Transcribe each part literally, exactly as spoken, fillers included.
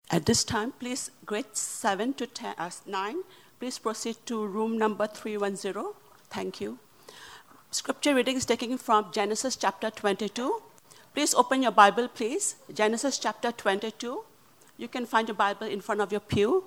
At this time, please, grade seven to ten, uh, nine, please proceed to room number three one zero. Thank you. Scripture reading is taken from Genesis chapter twenty-two. Please open your Bible, please. Genesis chapter twenty-two. You can find your Bible in front of your pew.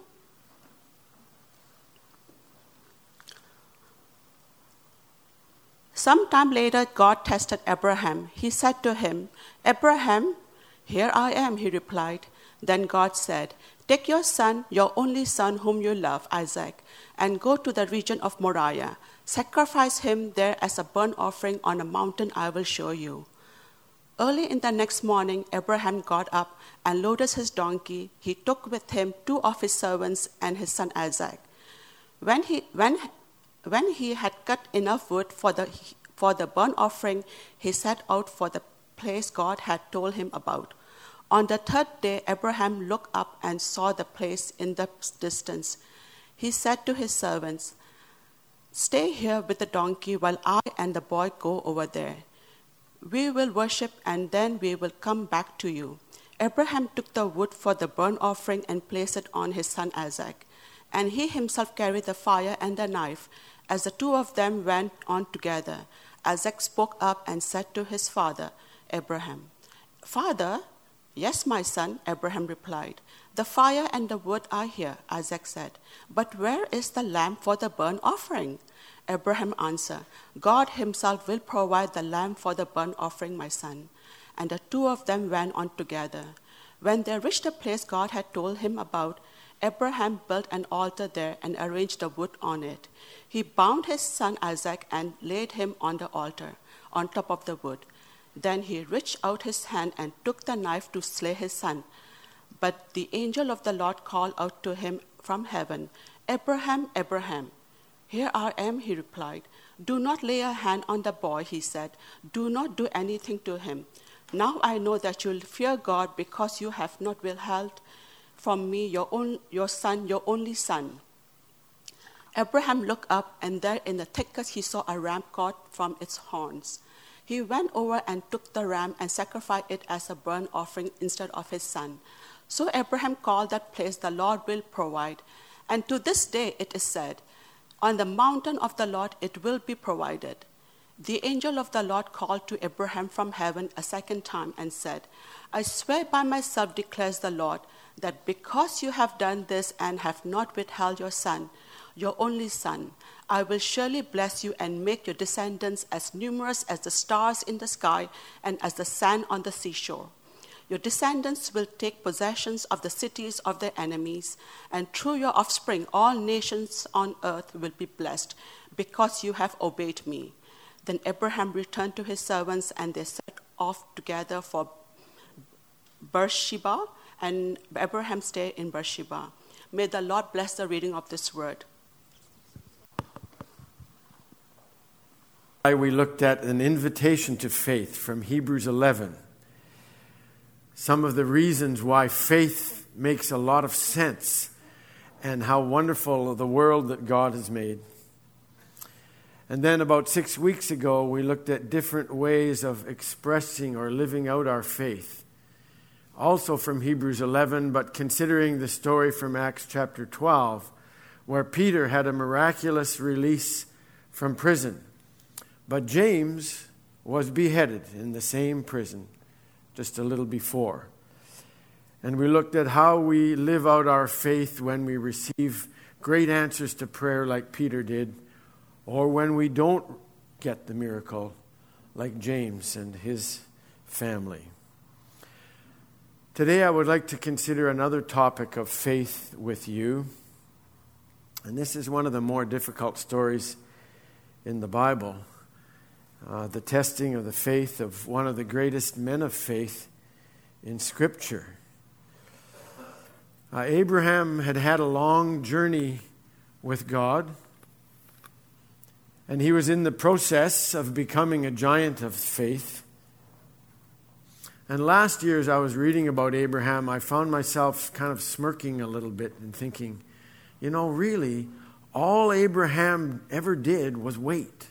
Sometime later, God tested Abraham. He said to him, "Abraham, here I am," he replied. Then God said, "Take your son, your only son whom you love, Isaac, and go to the region of Moriah. Sacrifice him there as a burnt offering on a mountain I will show you." Early in the next morning, Abraham got up and loaded his donkey. He took with him two of his servants and his son Isaac. When he, when, when he had cut enough wood for the, for the burnt offering, he set out for the place God had told him about. On the third day, Abraham looked up and saw the place in the distance. He said to his servants, "Stay here with the donkey while I and the boy go over there. We will worship and then we will come back to you." Abraham took the wood for the burnt offering and placed it on his son Isaac. And he himself carried the fire and the knife. As the two of them went on together, Isaac spoke up and said to his father, Abraham, "Father?" "Yes, my son," Abraham replied. "The fire and the wood are here," Isaac said. "But where is the lamb for the burnt offering?" Abraham answered, "God himself will provide the lamb for the burnt offering, my son." And the two of them went on together. When they reached the place God had told him about, Abraham built an altar there and arranged the wood on it. He bound his son Isaac and laid him on the altar, on top of the wood. Then he reached out his hand and took the knife to slay his son. But the angel of the Lord called out to him from heaven, "Abraham, Abraham." "Here I am," he replied. "Do not lay a hand on the boy," he said. "Do not do anything to him. Now I know that you will fear God because you have not withheld from me your own, your son, your only son." Abraham looked up, and there in the thicket he saw a ram caught from its horns. He went over and took the ram and sacrificed it as a burnt offering instead of his son. So Abraham called that place, "The Lord will provide." And to this day it is said, "On the mountain of the Lord it will be provided." The angel of the Lord called to Abraham from heaven a second time and said, "I swear by myself, declares the Lord, that because you have done this and have not withheld your son, your only son, I will surely bless you and make your descendants as numerous as the stars in the sky and as the sand on the seashore. Your descendants will take possession of the cities of their enemies, and through your offspring all nations on earth will be blessed, because you have obeyed me." Then Abraham returned to his servants, and they set off together for Beersheba, and Abraham stayed in Beersheba. May the Lord bless the reading of this word. We looked at an invitation to faith from Hebrews eleven. Some of the reasons why faith makes a lot of sense and how wonderful the world that God has made. And then about six weeks ago, we looked at different ways of expressing or living out our faith. Also from Hebrews eleven, but considering the story from Acts chapter twelve, where Peter had a miraculous release from prison. But James was beheaded in the same prison just a little before. And we looked at how we live out our faith when we receive great answers to prayer like Peter did, or when we don't get the miracle like James and his family. Today I would like to consider another topic of faith with you. And this is one of the more difficult stories in the Bible. Uh, the testing of the faith of one of the greatest men of faith in Scripture. Uh, Abraham had had a long journey with God, and he was in the process of becoming a giant of faith. And last year, as I was reading about Abraham, I found myself kind of smirking a little bit and thinking, you know, really, all Abraham ever did was wait.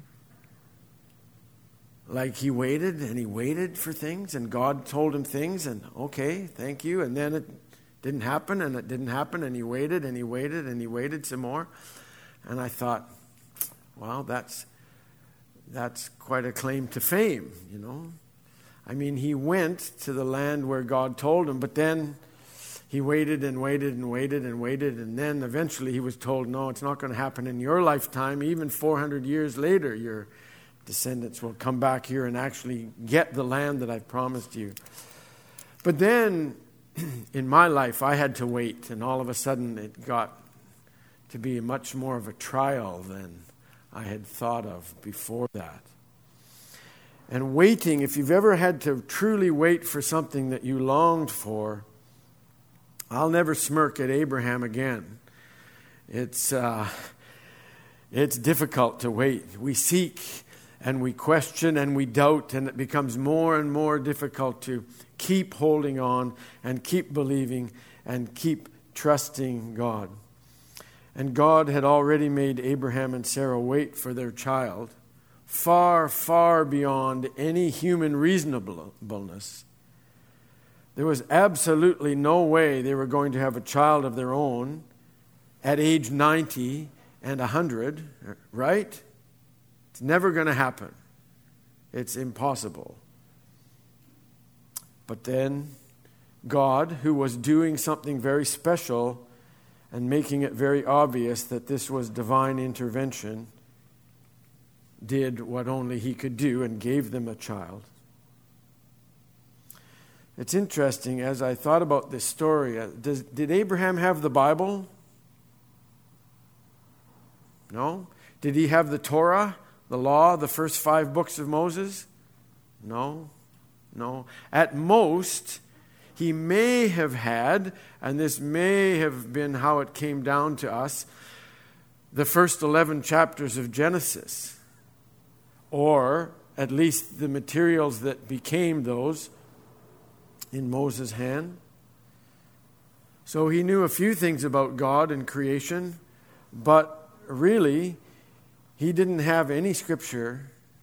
Like he waited and he waited for things, and God told him things, and okay, thank you. And then it Didn't happen, and it didn't happen, and he waited, and he waited, and he waited some more. And I thought, well, that's that's quite a claim to fame, you know. I mean, he went to the land where God told him, but then he waited and waited and waited and waited, and then eventually he was told, no, it's not going to happen in your lifetime. Even four hundred years later, your descendants will come back here and actually get the land that I've promised you. But then, in my life, I had to wait, and all of a sudden it got to be much more of a trial than I had thought of before that. And waiting, if you've ever had to truly wait for something that you longed for, I'll never smirk at Abraham again. It's uh, it's difficult to wait. We seek and we question and we doubt, and it becomes more and more difficult to keep holding on and keep believing and keep trusting God. And God had already made Abraham and Sarah wait for their child, far, far beyond any human reasonableness. There was absolutely no way they were going to have a child of their own at age ninety and one hundred, right? It's never going to happen. It's impossible. But then God, who was doing something very special and making it very obvious that this was divine intervention, did what only he could do and gave them a child. It's interesting, as I thought about this story, does, did Abraham have the Bible? No. Did he have the Torah, the law, the first five books of Moses? No. No. At most, he may have had, and this may have been how it came down to us, the first eleven chapters of Genesis, or at least the materials that became those in Moses' hand. So he knew a few things about God and creation, but really, he didn't have any scripture,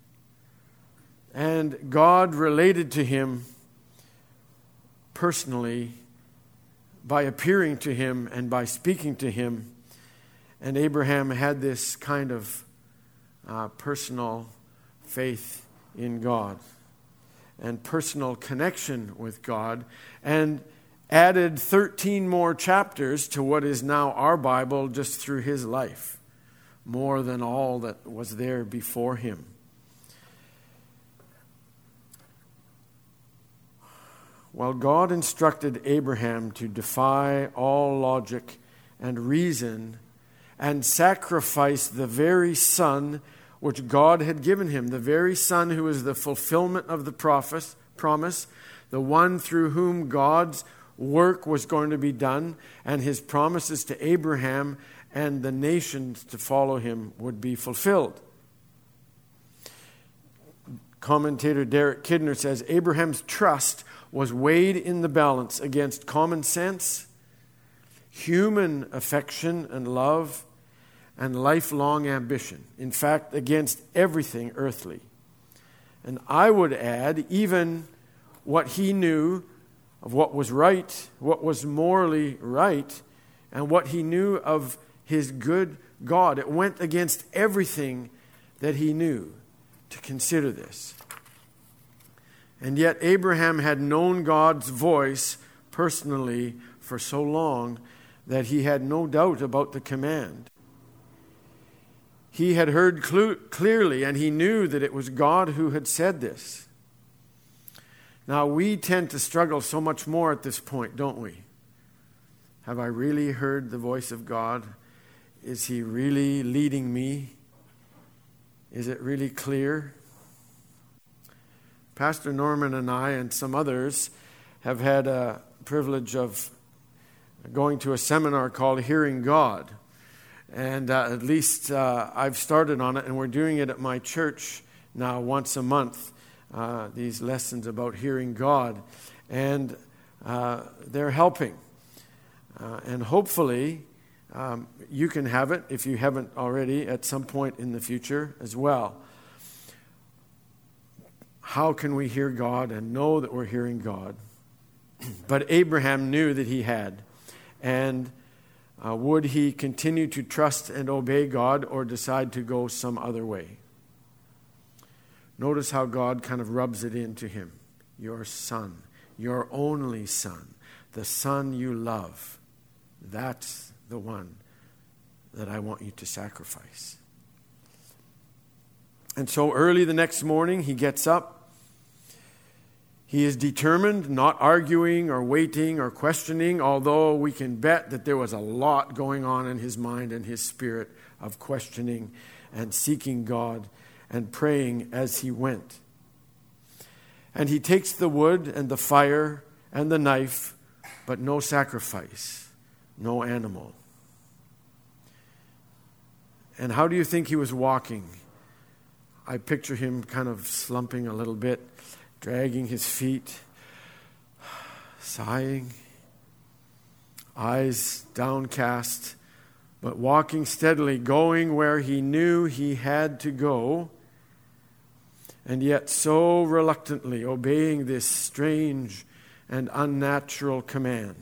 and God related to him personally by appearing to him and by speaking to him. And Abraham had this kind of uh, personal faith in God and personal connection with God, and added thirteen more chapters to what is now our Bible just through his life, more than all that was there before him. Well, God instructed Abraham to defy all logic and reason and sacrifice the very son which God had given him, the very son who is the fulfillment of the prophet, promise, the one through whom God's work was going to be done, and his promises to Abraham and the nations to follow him would be fulfilled. Commentator Derek Kidner says, Abraham's trust was weighed in the balance against common sense, human affection and love, and lifelong ambition. In fact, against everything earthly. And I would add, even what he knew of what was right, what was morally right, and what he knew of his good God. It went against everything that he knew to consider this. And yet Abraham had known God's voice personally for so long that he had no doubt about the command. He had heard cl- clearly, and he knew that it was God who had said this. Now, we tend to struggle so much more at this point, don't we? Have I really heard the voice of God? Is he really leading me? Is it really clear? Pastor Norman and I and some others have had a privilege of going to a seminar called Hearing God. And uh, at least uh, I've started on it, and we're doing it at my church now once a month, uh, these lessons about hearing God. And uh, they're helping. Uh, and hopefully um, you can have it, if you haven't already, at some point in the future as well. How can we hear God and know that we're hearing God? But Abraham knew that he had. And uh, would he continue to trust and obey God or decide to go some other way? Notice how God kind of rubs it into him. Your son, your only son, the son you love, that's the one that I want you to sacrifice. And so early the next morning, he gets up. He is determined, not arguing or waiting or questioning, although we can bet that there was a lot going on in his mind and his spirit of questioning and seeking God and praying as he went. And he takes the wood and the fire and the knife, but no sacrifice, no animal. And how do you think he was walking? I picture him kind of slumping a little bit, dragging his feet, sighing, eyes downcast, but walking steadily, going where he knew he had to go, and yet so reluctantly obeying this strange and unnatural command.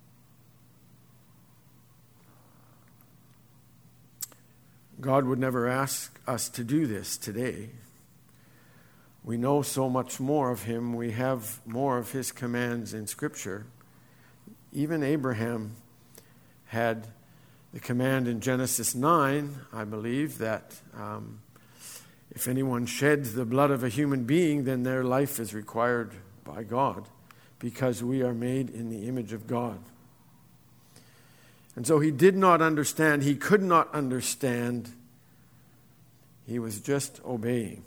God would never ask us to do this today. We know so much more of him. We have more of his commands in Scripture. Even Abraham had the command in Genesis nine, I believe, that um, if anyone sheds the blood of a human being, then their life is required by God, because we are made in the image of God. And so he did not understand. He could not understand. He was just obeying.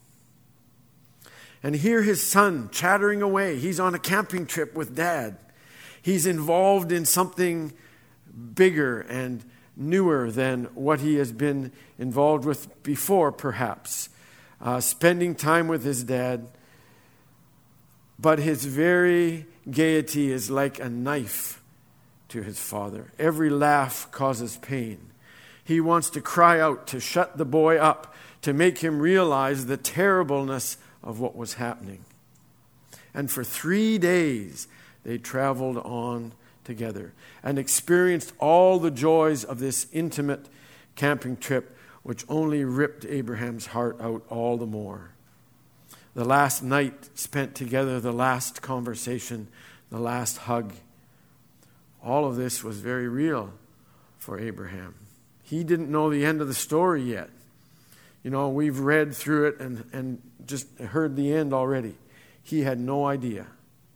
And here his son chattering away. He's on a camping trip with Dad. He's involved in something bigger and newer than what he has been involved with before, perhaps. Uh, spending time with his dad. But his very gaiety is like a knife to his father. Every laugh causes pain. He wants to cry out, to shut the boy up, to make him realize the terribleness of what was happening. And for three days, they traveled on together and experienced all the joys of this intimate camping trip, which only ripped Abraham's heart out all the more. The last night spent together, the last conversation, the last hug. All of this was very real for Abraham. He didn't know the end of the story yet. You know, we've read through it and, and just heard the end already. He had no idea.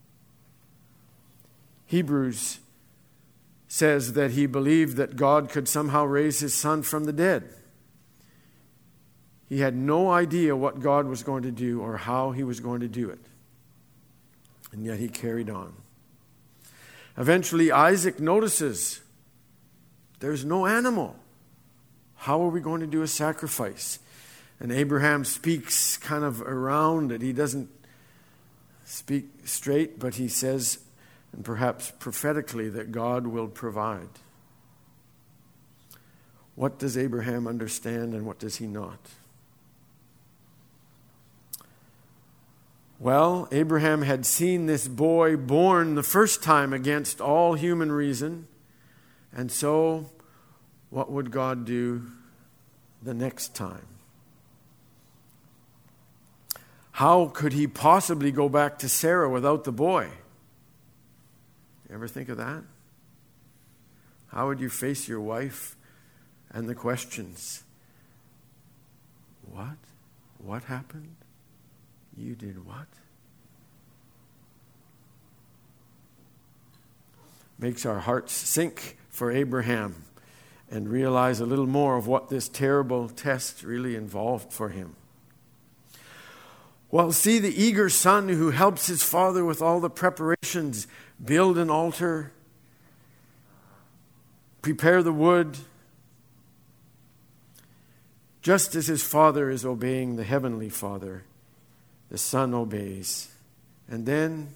Hebrews says that he believed that God could somehow raise his son from the dead. He had no idea what God was going to do or how he was going to do it. And yet he carried on. Eventually, Isaac notices there's no animal. How are we going to do a sacrifice? And Abraham speaks kind of around it. He doesn't speak straight, but he says, and perhaps prophetically, that God will provide. What does Abraham understand and what does he not? Well, Abraham had seen this boy born the first time against all human reason. And so, what would God do the next time? How could he possibly go back to Sarah without the boy? You ever think of that? How would you face your wife and the questions? What? What happened? You did what? Makes our hearts sink for Abraham and realize a little more of what this terrible test really involved for him. Well, see the eager son who helps his father with all the preparations, build an altar, prepare the wood. Just as his father is obeying the heavenly Father, the son obeys. And then,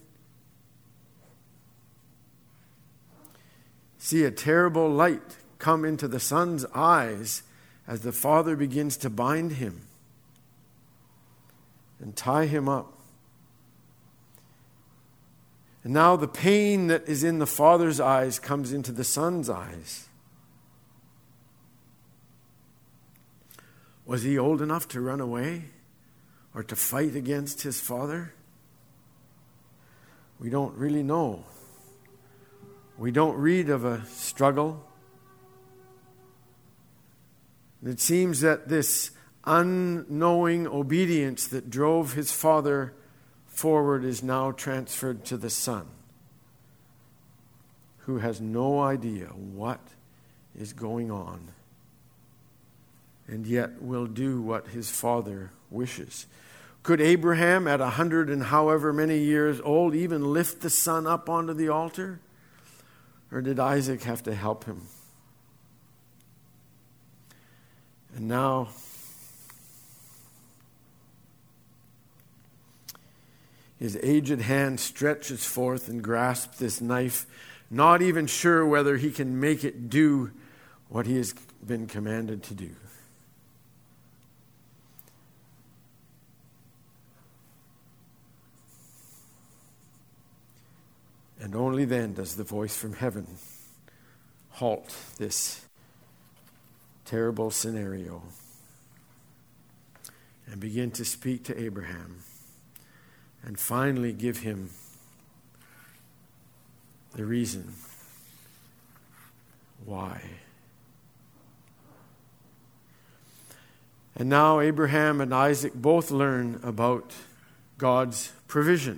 see a terrible light come into the son's eyes as the father begins to bind him and tie him up. And now the pain that is in the father's eyes comes into the son's eyes. Was he old enough to run away or to fight against his father? We don't really know. We don't read of a struggle. It seems that this unknowing obedience that drove his father forward is now transferred to the son, who has no idea what is going on, and yet will do what his father wishes. Could Abraham, at a hundred and however many years old, even lift the son up onto the altar? Or did Isaac have to help him? And now, his aged hand stretches forth and grasps this knife, not even sure whether he can make it do what he has been commanded to do. And only then does the voice from heaven halt this terrible scenario and begin to speak to Abraham and finally give him the reason why. And now Abraham and Isaac both learn about God's provision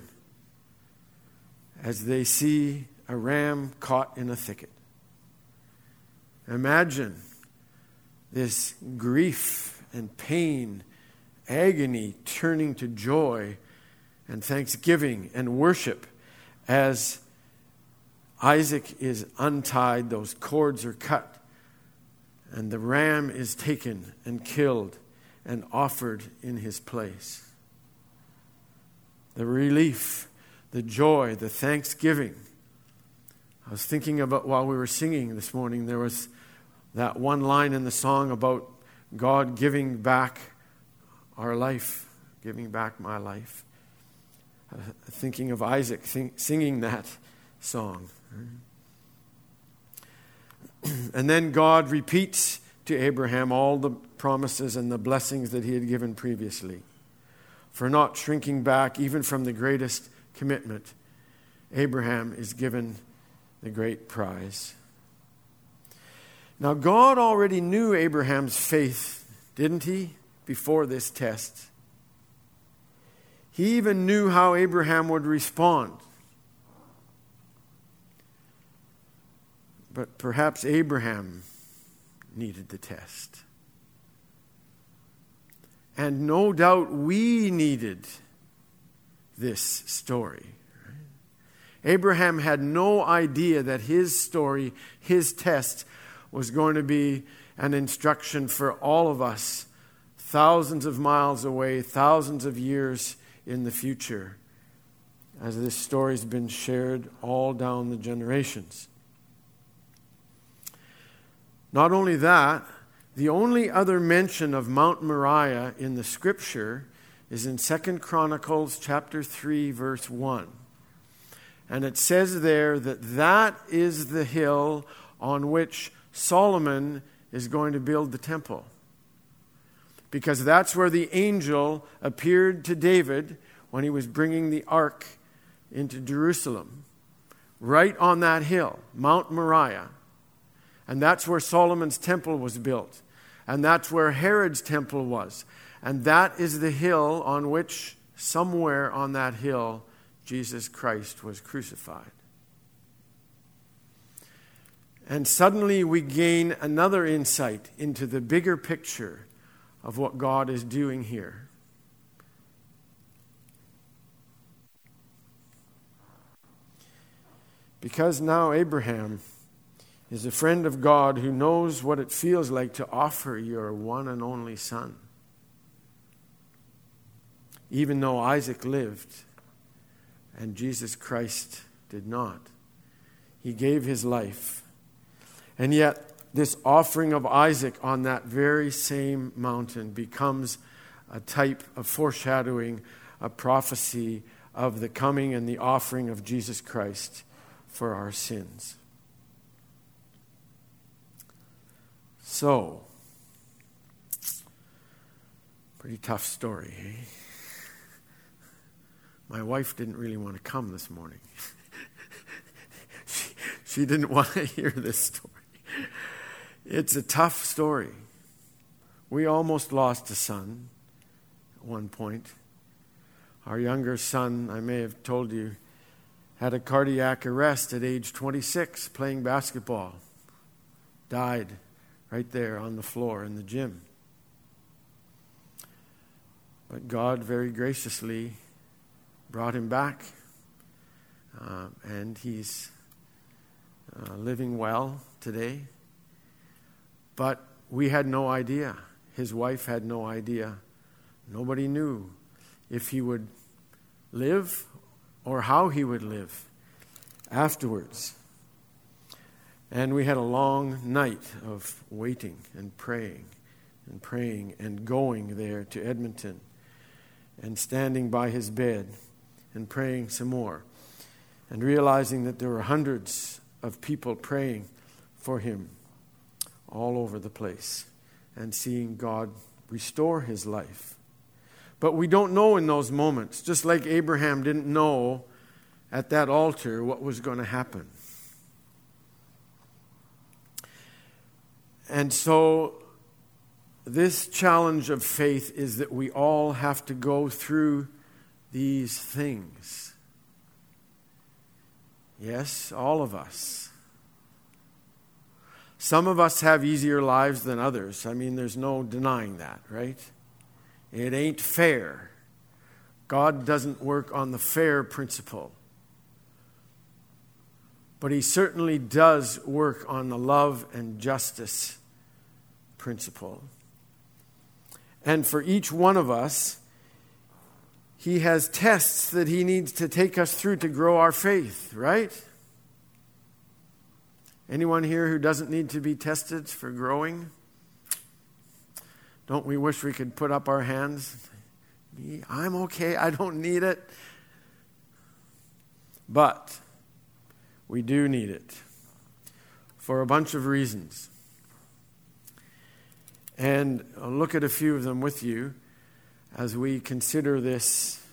as they see a ram caught in a thicket. Imagine this grief and pain, agony turning to joy and thanksgiving and worship as Isaac is untied, those cords are cut, and the ram is taken and killed and offered in his place. The relief, the joy, the thanksgiving. I was thinking about, while we were singing this morning, there was that one line in the song about God giving back our life, giving back my life. Uh, thinking of Isaac think, singing that song. And then God repeats to Abraham all the promises and the blessings that he had given previously. For not shrinking back even from the greatest commitment, Abraham is given the great prize. Now, God already knew Abraham's faith, didn't he, before this test? He even knew how Abraham would respond. But perhaps Abraham needed the test. And no doubt we needed this story. Abraham had no idea that his story, his test, was going to be an instruction for all of us, thousands of miles away, thousands of years in the future, as this story's been shared all down the generations. Not only that, the only other mention of Mount Moriah in the Scripture is in Second Chronicles chapter three, verse one. And it says there that that is the hill on which Solomon is going to build the temple. Because that's where the angel appeared to David when he was bringing the ark into Jerusalem. Right on that hill, Mount Moriah. And that's where Solomon's temple was built. And that's where Herod's temple was. And that is the hill on which, somewhere on that hill, Jesus Christ was crucified. And suddenly we gain another insight into the bigger picture of what God is doing here. Because now Abraham is a friend of God who knows what it feels like to offer your one and only son. Even though Isaac lived and Jesus Christ did not. He gave his life. And yet, this offering of Isaac on that very same mountain becomes a type of foreshadowing, a prophecy of the coming and the offering of Jesus Christ for our sins. So, pretty tough story, eh? My wife didn't really want to come this morning. she, she didn't want to hear this story. It's a tough story. We almost lost a son at one point. Our younger son, I may have told you, had a cardiac arrest at age twenty-six playing basketball. Died right there on the floor in the gym. But God very graciously brought him back, uh, and he's uh, living well today. But we had no idea. His wife had no idea. Nobody knew if he would live or how he would live afterwards. And we had a long night of waiting and praying and praying and going there to Edmonton and standing by his bed and praying some more and realizing that there were hundreds of people praying for him all over the place and seeing God restore his life. But we don't know in those moments, just like Abraham didn't know at that altar what was going to happen. And so this challenge of faith is that we all have to go through these things. Yes, all of us. Some of us have easier lives than others. I mean, there's no denying that, right? It ain't fair. God doesn't work on the fair principle. But he certainly does work on the love and justice principle. And for each one of us, he has tests that he needs to take us through to grow our faith, right? Anyone here who doesn't need to be tested for growing? Don't we wish we could put up our hands? Me, I'm okay, I don't need it. But we do need it for a bunch of reasons. And I'll look at a few of them with you as we consider this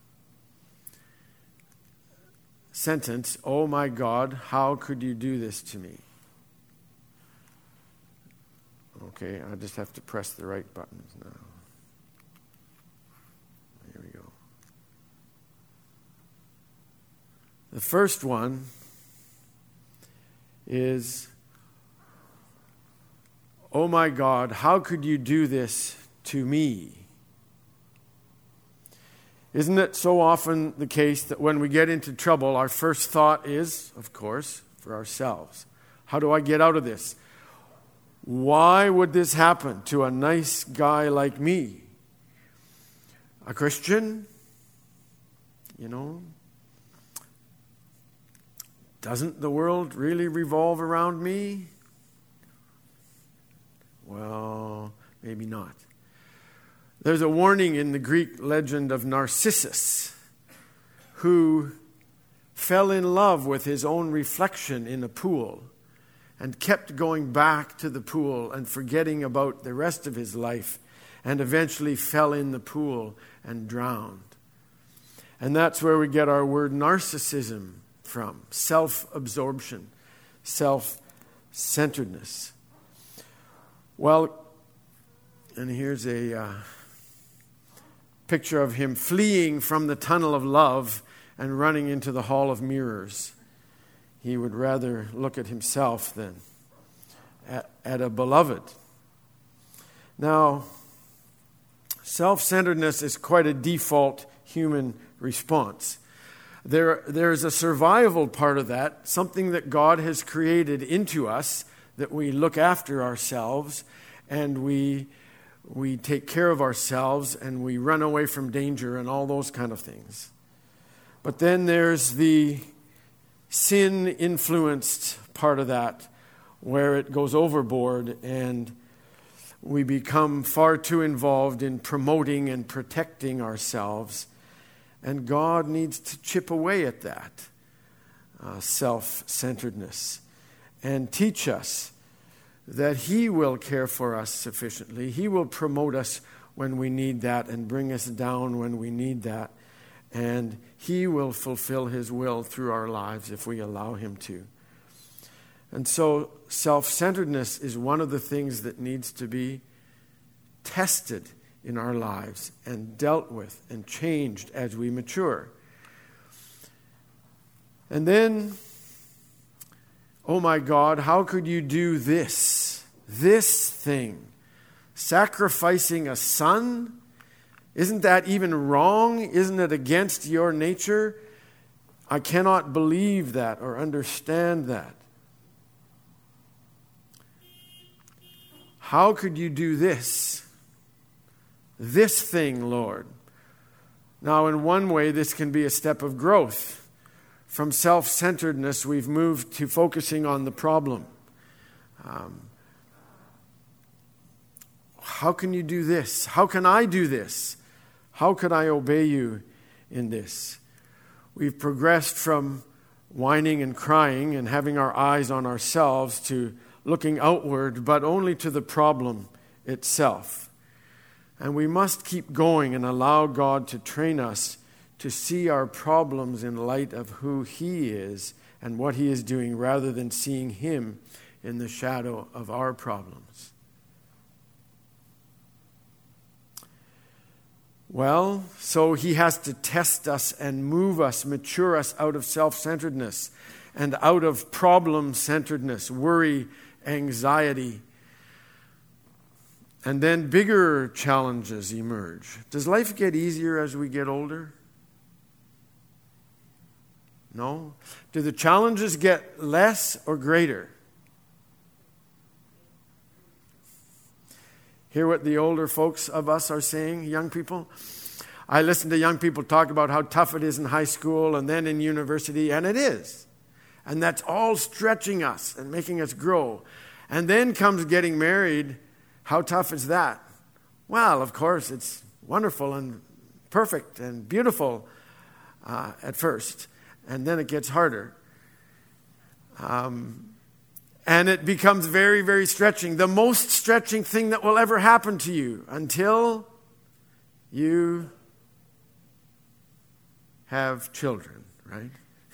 sentence, "Oh my God, how could you do this to me?" Okay, I just have to press the right buttons now. Here we go. The first one is, "Oh my God, how could you do this to me?" Isn't it so often the case that when we get into trouble, our first thought is, of course, for ourselves. How do I get out of this? Why would this happen to a nice guy like me? A Christian? You know? Doesn't the world really revolve around me? Well, maybe not. There's a warning in the Greek legend of Narcissus, who fell in love with his own reflection in a pool and kept going back to the pool and forgetting about the rest of his life, and eventually fell in the pool and drowned. And that's where we get our word narcissism from: self-absorption, self-centeredness. Well, and here's a uh, picture of him fleeing from the tunnel of love and running into the hall of mirrors. He would rather look at himself than at, at a beloved. Now, self-centeredness is quite a default human response. There, there's a survival part of that, something that God has created into us, that we look after ourselves and we we take care of ourselves and we run away from danger and all those kind of things. But then there's the sin-influenced part of that, where it goes overboard and we become far too involved in promoting and protecting ourselves And God needs to chip away at that uh, self-centeredness and teach us that He will care for us sufficiently. He will promote us when we need that and bring us down when we need that. And He will fulfill His will through our lives if we allow Him to. And so self-centeredness is one of the things that needs to be tested in our lives and dealt with and changed as we mature. And then, oh my God, how could you do this? This thing? Sacrificing a son? Isn't that even wrong? Isn't it against your nature? I cannot believe that or understand that. How could you do this? This thing, Lord. Now, in one way, this can be a step of growth. From self-centeredness, we've moved to focusing on the problem. Um, how can you do this? How can I do this? How could I obey you in this? We've progressed from whining and crying and having our eyes on ourselves to looking outward, but only to the problem itself. And we must keep going and allow God to train us to see our problems in light of who He is and what He is doing, rather than seeing Him in the shadow of our problems. Well, so He has to test us and move us, mature us out of self-centeredness and out of problem-centeredness, worry, anxiety. And then bigger challenges emerge. Does life get easier as we get older? No. Do the challenges get less or greater? Hear what the older folks of us are saying, young people? I listen to young people talk about how tough it is in high school and then in university, and it is. And that's all stretching us and making us grow. And then comes getting married. How tough is that? Well, of course, it's wonderful and perfect and beautiful uh, at first. And then it gets harder. Um, and it becomes very, very stretching. The most stretching thing that will ever happen to you until you have children, right?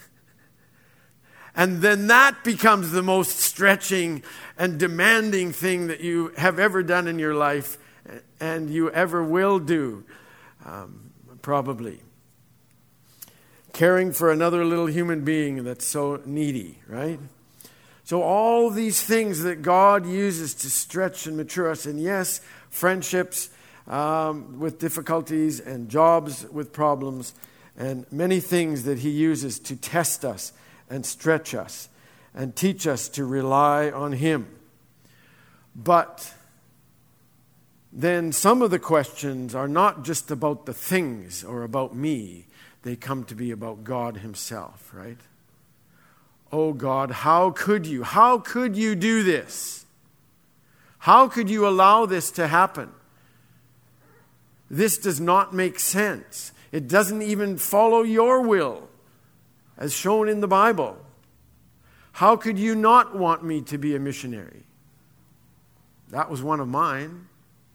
And then that becomes the most stretching and demanding thing that you have ever done in your life and you ever will do, um, probably. Caring for another little human being that's so needy, right? So all these things that God uses to stretch and mature us, and yes, friendships um, with difficulties and jobs with problems, and many things that He uses to test us and stretch us and teach us to rely on Him. But then some of the questions are not just about the things or about me. They come to be about God Himself, right? Oh God, how could you? How could you do this? How could you allow this to happen? This does not make sense. It doesn't even follow your will, as shown in the Bible. How could you not want me to be a missionary? That was one of mine.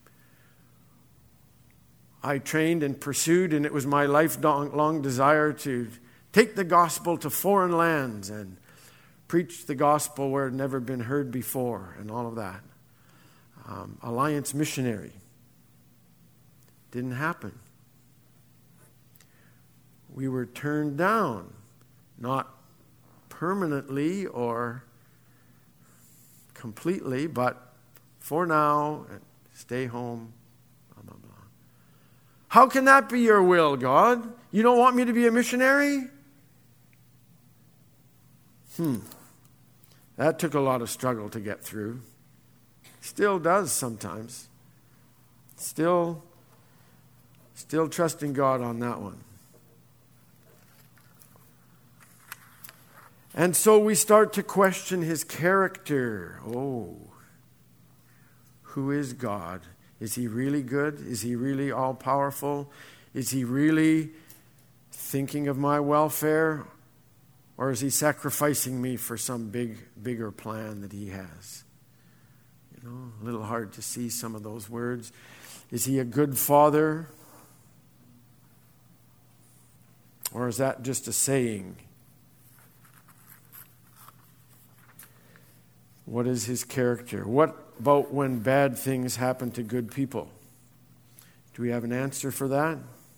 I trained and pursued, and it was my lifelong desire to take the gospel to foreign lands and preach the gospel where it had never been heard before, and all of that. Um, Alliance missionary. Didn't happen. We were turned down. Not permanently or completely, but for now, stay home, blah, blah, blah. How can that be your will, God? You don't want me to be a missionary? Hmm. That took a lot of struggle to get through. Still does sometimes. Still, still trusting God on that one. And so we start to question His character. Oh, who is God? Is He really good? Is He really all-powerful? Is He really thinking of my welfare, or is he sacrificing me for some big, bigger plan that he has? You know, a little hard to see some of those words. Is he a good father? Or is that just a saying? What is his character? What about when bad things happen to good people? Do we have an answer for that?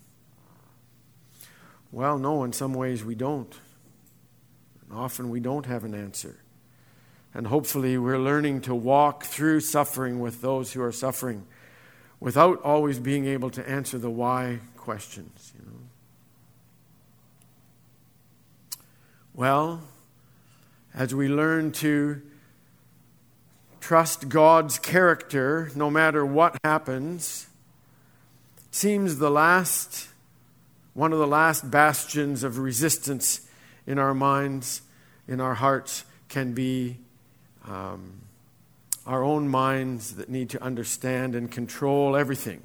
Well, no, in some ways we don't. And often we don't have an answer. And hopefully we're learning to walk through suffering with those who are suffering without always being able to answer the why questions, you know. Well, as we learn to trust God's character no matter what happens, it seems the last, one of the last bastions of resistance in our minds, in our hearts, can be um, our own minds that need to understand and control everything.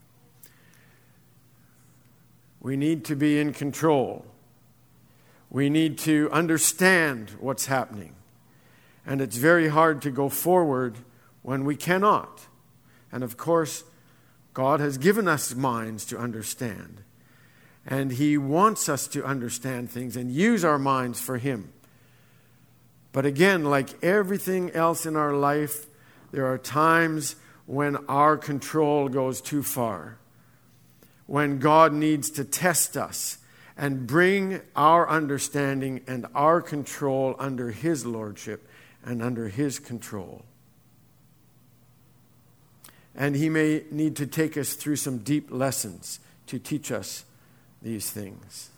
We need to be in control. We need to understand what's happening. And it's very hard to go forward when we cannot. And of course, God has given us minds to understand. And He wants us to understand things and use our minds for Him. But again, like everything else in our life, there are times when our control goes too far. When God needs to test us and bring our understanding and our control under His lordship and under His control. And He may need to take us through some deep lessons to teach us these things.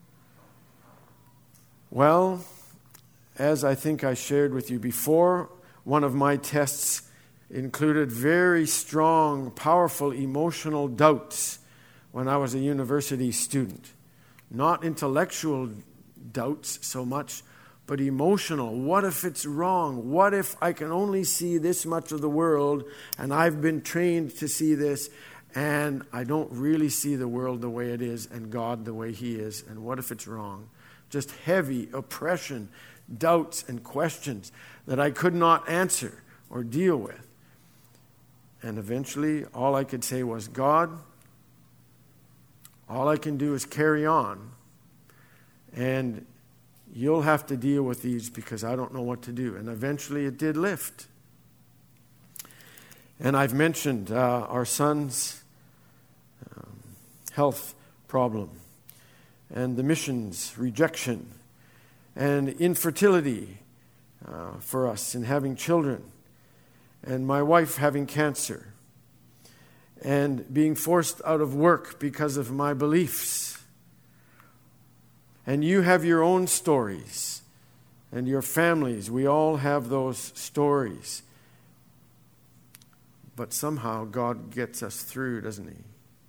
Well, as I think I shared with you before, one of my tests included very strong, powerful emotional doubts when I was a university student. Not intellectual doubts so much, but emotional. What if it's wrong? What if I can only see this much of the world and I've been trained to see this and I don't really see the world the way it is and God the way He is? And what if it's wrong? Just heavy oppression, doubts and questions that I could not answer or deal with. And eventually all I could say was, God, all I can do is carry on. And you'll have to deal with these because I don't know what to do. And eventually it did lift. And I've mentioned uh, our son's um, health problem and the missions rejection and infertility uh, for us in having children and my wife having cancer and being forced out of work because of my beliefs. And you have your own stories and your families. We all have those stories. But somehow God gets us through, doesn't He?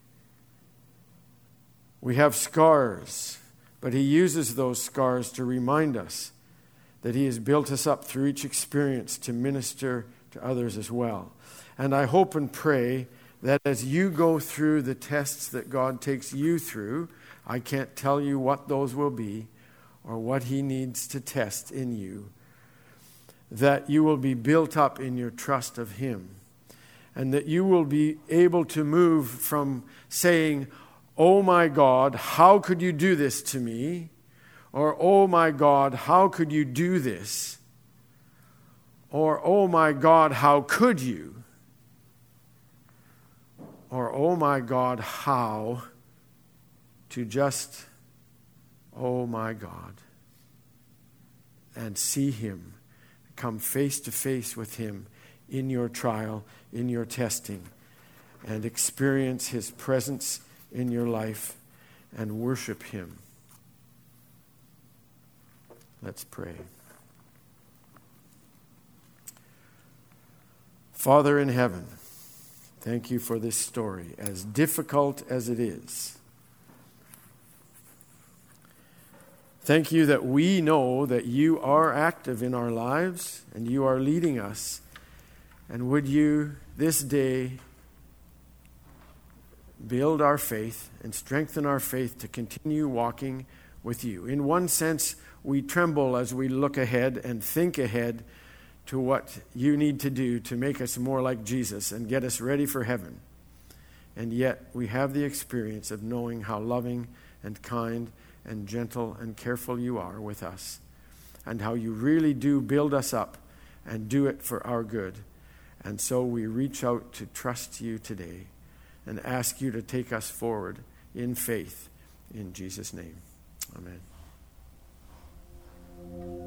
We have scars, but He uses those scars to remind us that He has built us up through each experience to minister to others as well. And I hope and pray that as you go through the tests that God takes you through, I can't tell you what those will be or what He needs to test in you, that you will be built up in your trust of Him, and that you will be able to move from saying, "Oh my God, how could you do this to me?" Or, "Oh my God, how could you do this?" Or, "Oh my God, how could you?" Or, "Oh my God, how," to just, "Oh my God," and see Him, come face to face with Him in your trial, in your testing, and experience His presence in your life and worship Him. Let's pray. Father in heaven, thank You for this story, as difficult as it is. Thank You that we know that You are active in our lives and You are leading us. And would You this day build our faith and strengthen our faith to continue walking with you. In one sense, we tremble as we look ahead and think ahead to what you need to do to make us more like Jesus and get us ready for heaven. And yet we have the experience of knowing how loving and kind and gentle and careful you are with us, and how you really do build us up and do it for our good. And so we reach out to trust you today and ask you to take us forward in faith. In Jesus' name, amen.